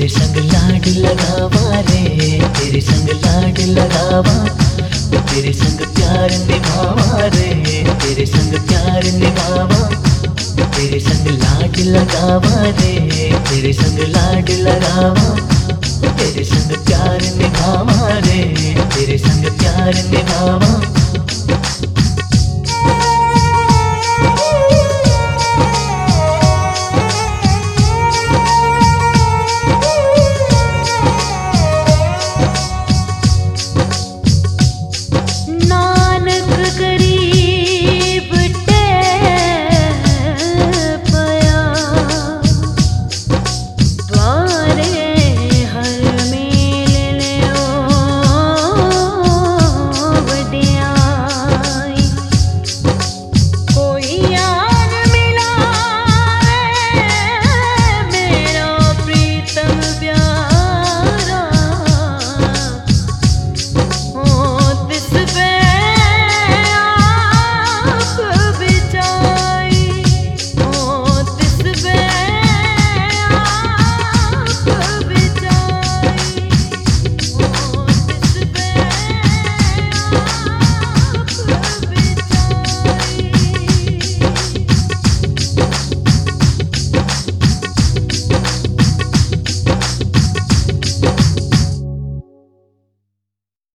तेरे संग लाड लगावा रे, तेरे संग लाड लगावा, तेरे संग प्यार निभावा रे, तेरे संग प्यार निभावा, तेरे संग लाड लगावा रे, तेरे संग लाड लगावा, तेरे संग प्यार निभावा रे, तेरे संग प्यार निभावा।